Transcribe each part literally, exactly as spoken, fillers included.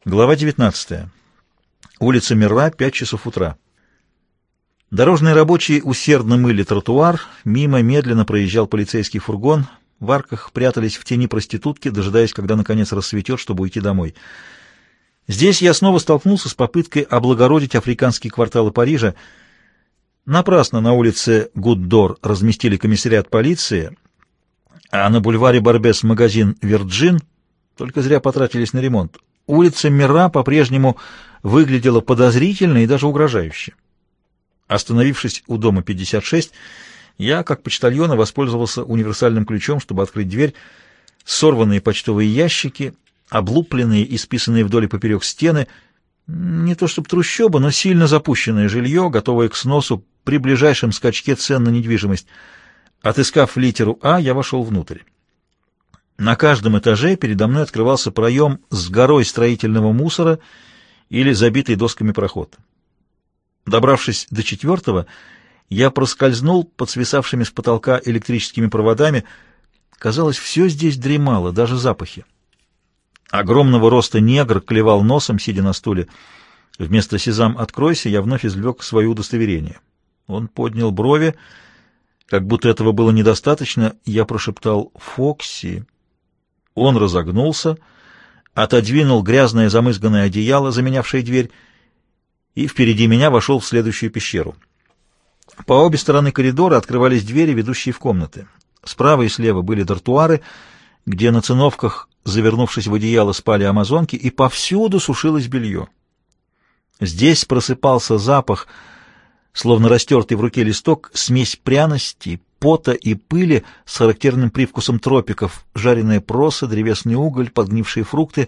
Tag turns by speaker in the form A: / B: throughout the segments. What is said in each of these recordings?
A: Глава девятнадцатая. Улица Мирра, пять часов утра. Дорожные рабочие усердно мыли тротуар, мимо медленно проезжал полицейский фургон, в арках прятались в тени проститутки, дожидаясь, когда наконец рассветет, чтобы уйти домой. Здесь я снова столкнулся с попыткой облагородить африканские кварталы Парижа. Напрасно на улице Гуддор разместили комиссариат полиции, а на бульваре Барбес магазин «Верджин», только зря потратились на ремонт. Улица Мирра по-прежнему выглядела подозрительно и даже угрожающе. Остановившись у дома пятьдесят шесть, я, как почтальон, воспользовался универсальным ключом, чтобы открыть дверь. Сорванные почтовые ящики, облупленные и списанные вдоль и поперек стены, не то чтобы трущоба, но сильно запущенное жилье, готовое к сносу при ближайшем скачке цен на недвижимость. Отыскав литеру «А», я вошел внутрь. На каждом этаже передо мной открывался проем с горой строительного мусора или забитый досками проход. Добравшись до четвертого, я проскользнул под свисавшими с потолка электрическими проводами. Казалось, все здесь дремало, даже запахи. Огромного роста негр клевал носом, сидя на стуле. Вместо «Сезам, откройся» я вновь извлек свое удостоверение. Он поднял брови, как будто этого было недостаточно. Я прошептал «Фокси». Он разогнулся, отодвинул грязное замызганное одеяло, заменявшее дверь, и впереди меня вошел в следующую пещеру. По обе стороны коридора открывались двери, ведущие в комнаты. Справа и слева были дартуары, где на циновках, завернувшись в одеяло, спали амазонки, и повсюду сушилось белье. Здесь просыпался запах, словно растертый в руке листок, смесь пряностей, пота и пыли с характерным привкусом тропиков, жареная проса, древесный уголь, подгнившие фрукты.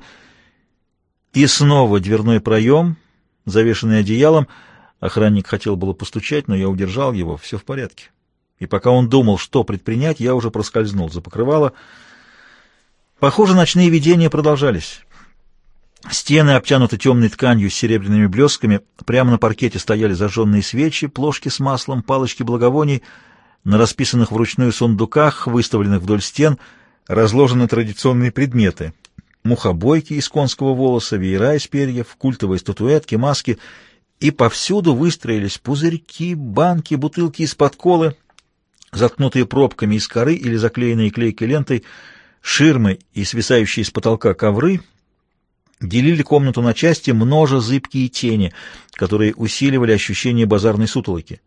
A: И снова дверной проем, завешенный одеялом. Охранник хотел было постучать, но я удержал его. Все в порядке. И пока он думал, что предпринять, я уже проскользнул за покрывало. Похоже, ночные видения продолжались. Стены обтянуты темной тканью с серебряными блесками. Прямо на паркете стояли зажженные свечи, плошки с маслом, палочки благовоний. На расписанных вручную сундуках, выставленных вдоль стен, разложены традиционные предметы. Мухобойки из конского волоса, веера из перьев, культовые статуэтки, маски. И повсюду выстроились пузырьки, банки, бутылки из-под колы, заткнутые пробками из коры или заклеенные клейкой лентой, ширмы и свисающие с потолка ковры делили комнату на части, множа зыбкие тени, которые усиливали ощущение базарной сутолоки.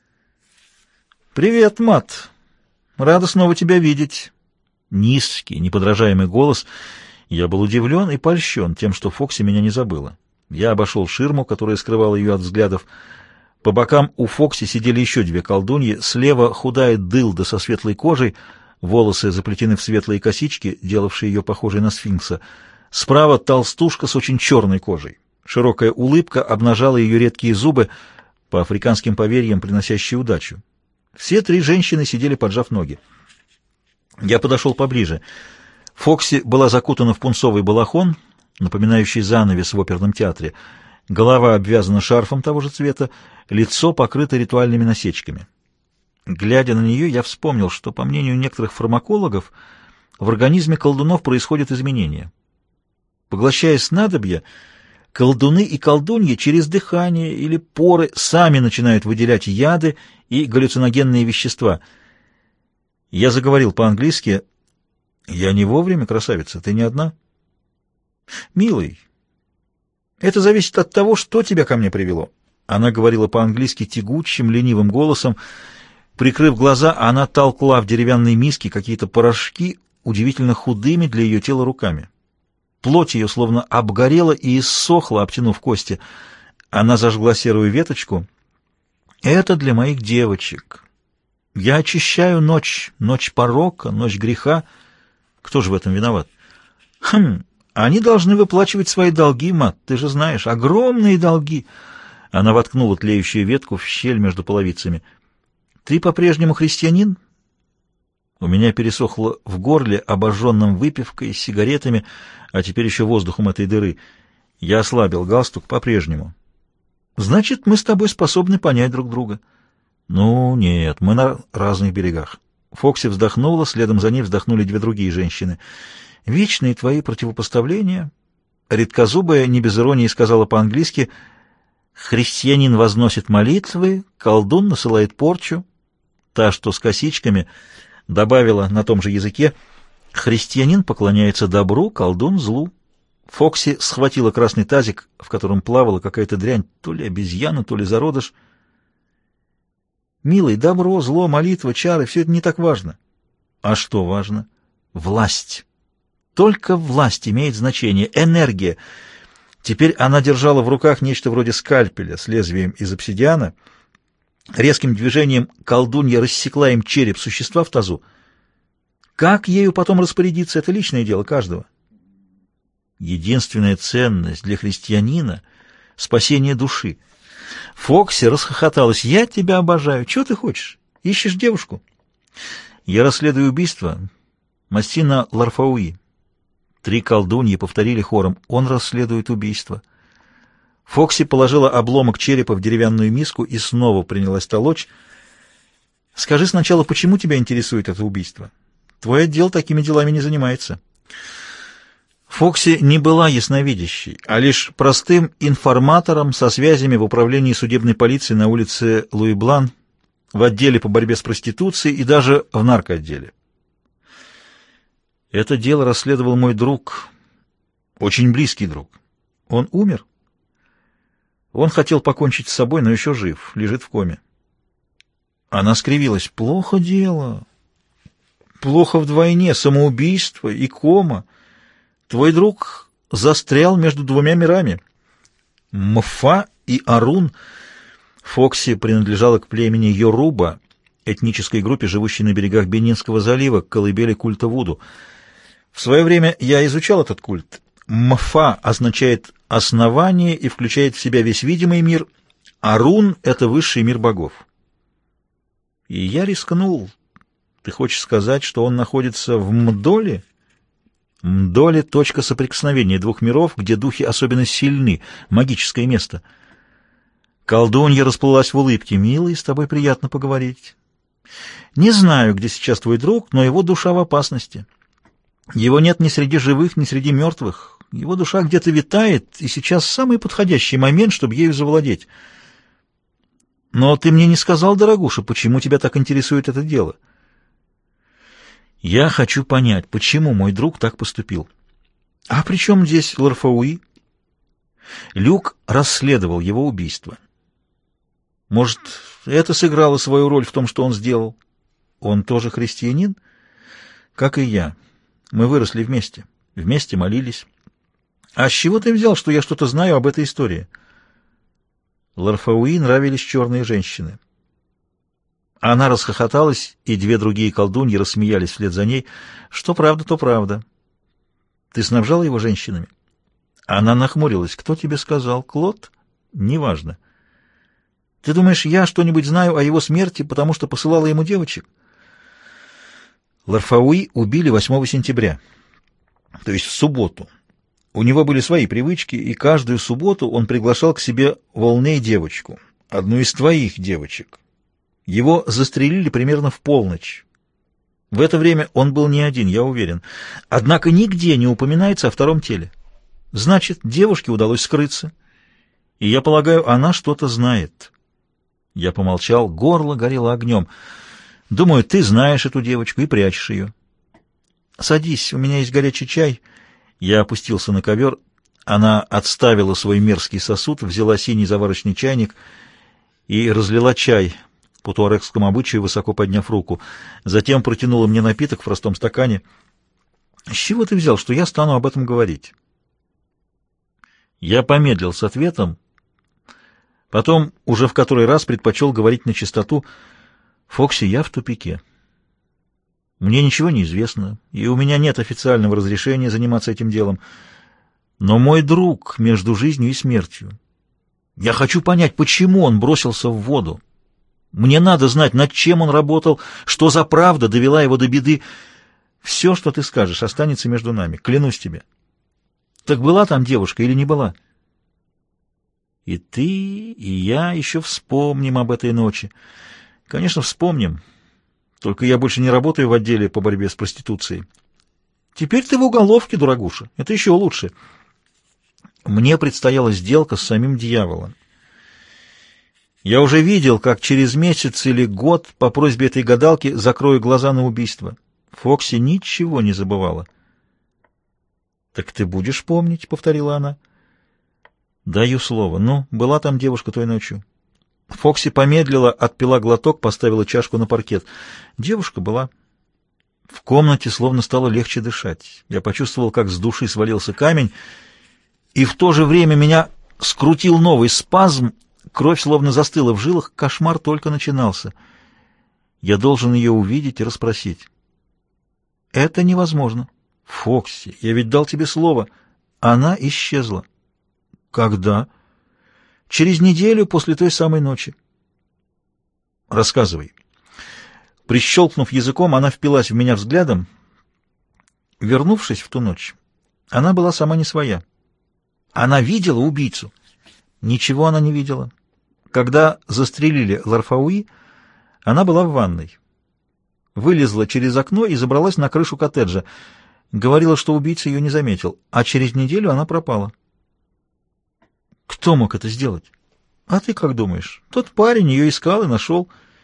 A: «Привет, Мат! Рада снова тебя видеть!» Низкий, неподражаемый голос. Я был удивлен и польщен тем, что Фокси меня не забыла. Я обошел ширму, которая скрывала ее от взглядов. По бокам у Фокси сидели еще две колдуньи. Слева худая дылда со светлой кожей, волосы заплетены в светлые косички, делавшие ее похожей на сфинкса. Справа толстушка с очень черной кожей. Широкая улыбка обнажала ее редкие зубы, по африканским поверьям приносящие удачу. Все три женщины сидели, поджав ноги. Я подошел поближе. Фокси была закутана в пунцовый балахон, напоминающий занавес в оперном театре. Голова обвязана шарфом того же цвета, лицо покрыто ритуальными насечками. Глядя на нее, я вспомнил, что, по мнению некоторых фармакологов, в организме колдунов происходят изменения. Поглощая снадобья, колдуны и колдуньи через дыхание или поры сами начинают выделять яды и галлюциногенные вещества. Я заговорил по-английски. «Я не вовремя, красавица, ты не одна?» «Милый, это зависит от того, что тебя ко мне привело». Она говорила по-английски тягучим, ленивым голосом. Прикрыв глаза, она толкла в деревянной миске какие-то порошки, удивительно худыми для ее тела руками. Плоть ее словно обгорела и иссохла, обтянув кости. Она зажгла серую веточку. «Это для моих девочек. Я очищаю ночь, ночь порока, ночь греха. Кто же в этом виноват?» «Хм, они должны выплачивать свои долги, Мат, ты же знаешь, огромные долги». Она воткнула тлеющую ветку в щель между половицами. «Ты по-прежнему христианин?» У меня пересохло в горле, обожженным выпивкой, сигаретами, а теперь еще воздухом этой дыры. Я ослабил галстук по-прежнему. «Значит, мы с тобой способны понять друг друга». «Ну, нет, мы на разных берегах». Фокси вздохнула, следом за ней вздохнули две другие женщины. «Вечные твои противопоставления Редкозубая не без иронии сказала по-английски: «Христианин возносит молитвы, колдун насылает порчу». Та, что с косичками, добавила на том же языке: «Христианин поклоняется добру, колдун — злу». Фокси схватила красный тазик, в котором плавала какая-то дрянь, то ли обезьяна, то ли зародыш. «Милый, добро, зло, молитва, чары — все это не так важно». «А что важно?» «Власть. Только власть имеет значение, энергия». Теперь она держала в руках нечто вроде скальпеля с лезвием из обсидиана. Резким движением колдунья рассекла им череп существа в тазу. Как ею потом распорядиться — это личное дело каждого. Единственная ценность для христианина — спасение души. Фокси расхохоталась. «Я тебя обожаю. Чего ты хочешь? Ищешь девушку?» «Я расследую убийство Массина Ларфауи». Три колдуньи повторили хором: «Он расследует убийство». Фокси положила обломок черепа в деревянную миску и снова принялась толочь. «Скажи сначала, почему тебя интересует это убийство? Твой отдел такими делами не занимается». Фокси не была ясновидящей, а лишь простым информатором со связями в управлении судебной полиции на улице Луи-Блан, в отделе по борьбе с проституцией и даже в наркоотделе. Это дело расследовал мой друг, очень близкий друг. Он умер. Он хотел покончить с собой, но еще жив, лежит в коме. Она скривилась. «Плохо дело. Плохо вдвойне. Самоубийство и кома. Твой друг застрял между двумя мирами. Мфа и Арун». Фокси принадлежала к племени Йоруба, этнической группе, живущей на берегах Бенинского залива, колыбели культа Вуду. В свое время я изучал этот культ. Мфа означает «основание» и включает в себя весь видимый мир. Арун — это высший мир богов. И я рискнул. Ты хочешь сказать, что он находится в Мдоле? Мдоле — точка соприкосновения двух миров, где духи особенно сильны, магическое место. Колдунья расплылась в улыбке. «Милый, с тобой приятно поговорить. Не знаю, где сейчас твой друг, но его душа в опасности. Его нет ни среди живых, ни среди мертвых. Его душа где-то витает, и сейчас самый подходящий момент, чтобы ею завладеть. Но ты мне не сказал, дорогуша, почему тебя так интересует это дело?» «Я хочу понять, почему мой друг так поступил». «А при чем здесь Ларфауи?» Люк расследовал его убийство. Может, это сыграло свою роль в том, что он сделал? Он тоже христианин? Как и я. Мы выросли вместе, вместе молились. А с чего ты взял, что я что-то знаю об этой истории? Ларфауи нравились черные женщины. Она расхохоталась, и две другие колдуньи рассмеялись вслед за ней. Что правда, то правда. Ты снабжал его женщинами? Она нахмурилась. Кто тебе сказал? Клод? Неважно. Ты думаешь, я что-нибудь знаю о его смерти, потому что посылала ему девочек? Ларфауи убили восьмого сентября, то есть в субботу. У него были свои привычки, и каждую субботу он приглашал к себе Волней девочку, одну из твоих девочек. Его застрелили примерно в полночь. В это время он был не один, я уверен. Однако нигде не упоминается о втором теле. Значит, девушке удалось скрыться. И я полагаю, она что-то знает. Я помолчал, горло горело огнем. Думаю, ты знаешь эту девочку и прячешь ее. Садись, у меня есть горячий чай. Я опустился на ковер. Она отставила свой мерзкий сосуд, взяла синий заварочный чайник и разлила чай, по туарегскому обычаю высоко подняв руку. Затем протянула мне напиток в простом стакане. С чего ты взял, что я стану об этом говорить? Я помедлил с ответом. Потом уже в который раз предпочел говорить на чистоту. Фокси, я в тупике. Мне ничего не известно, и у меня нет официального разрешения заниматься этим делом. Но мой друг между жизнью и смертью. Я хочу понять, почему он бросился в воду. Мне надо знать, над чем он работал, что за правда довела его до беды. Все, что ты скажешь, останется между нами, клянусь тебе. Так была там девушка или не была? И ты, и я еще вспомним об этой ночи. Конечно, вспомним. Только я больше не работаю в отделе по борьбе с проституцией. Теперь ты в уголовке, дорогуша. Это еще лучше. Мне предстояла сделка с самим дьяволом. Я уже видел, как через месяц или год по просьбе этой гадалки закрою глаза на убийство. Фокси ничего не забывала. «Так ты будешь помнить», — повторила она. «Даю слово. Ну, была там девушка той ночью». Фокси помедлила, отпила глоток, поставила чашку на паркет. Девушка была. В комнате словно стало легче дышать. Я почувствовал, как с души свалился камень, и в то же время меня скрутил новый спазм. Кровь словно застыла в жилах, кошмар только начинался. Я должен ее увидеть и расспросить. Это невозможно. Фокси, я ведь дал тебе слово. Она исчезла. Когда? Через неделю после той самой ночи. Рассказывай. Прищелкнув языком, она впилась в меня взглядом. Вернувшись в ту ночь, она была сама не своя. Она видела убийцу. Ничего она не видела. Когда застрелили Ларфауи, она была в ванной. Вылезла через окно и забралась на крышу коттеджа. Говорила, что убийца ее не заметил, а через неделю она пропала. Кто мог это сделать? А ты как думаешь? Тот парень ее искал и нашел.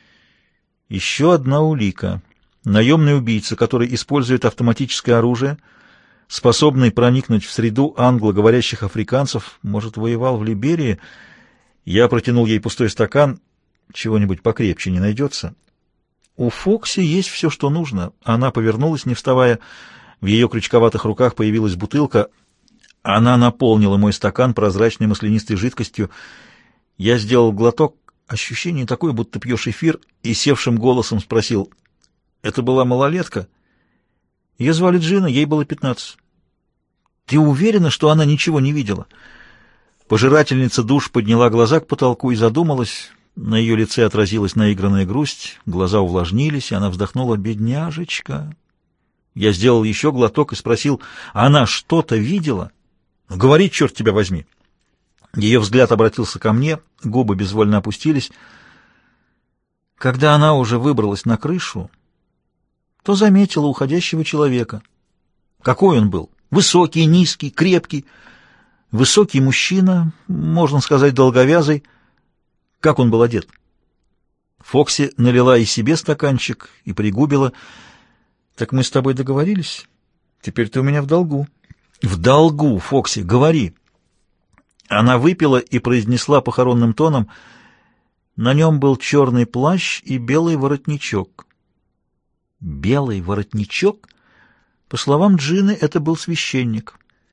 A: Еще одна улика. Наемный убийца, который использует автоматическое оружие, способный проникнуть в среду англоговорящих африканцев, может, воевал в Либерии. Я протянул ей пустой стакан. Чего-нибудь покрепче не найдется. У Фокси есть все, что нужно. Она повернулась, не вставая. В ее крючковатых руках появилась бутылка. Она наполнила мой стакан прозрачной маслянистой жидкостью. Я сделал глоток. Ощущение такое, будто пьешь эфир, и севшим голосом спросил: «Это была малолетка?» Ее звали Джина, ей было пятнадцать. «Ты уверена, что она ничего не видела?» Пожирательница душ подняла глаза к потолку и задумалась. На ее лице отразилась наигранная грусть, глаза увлажнились, и она вздохнула: «Бедняжечка». Я сделал еще глоток и спросил: «Она что-то видела?» «Говори, черт тебя возьми!» Ее взгляд обратился ко мне, губы безвольно опустились. Когда она уже выбралась на крышу, то заметила уходящего человека. Какой он был? Высокий, низкий, крепкий. Высокий мужчина, можно сказать, долговязый. Как он был одет? Фокси налила и себе стаканчик и пригубила. «Так мы с тобой договорились? Теперь ты у меня в долгу». «В долгу, Фокси, говори». Она выпила и произнесла похоронным тоном: «На нем был черный плащ и белый воротничок». «Белый воротничок?» По словам Джины, это был священник.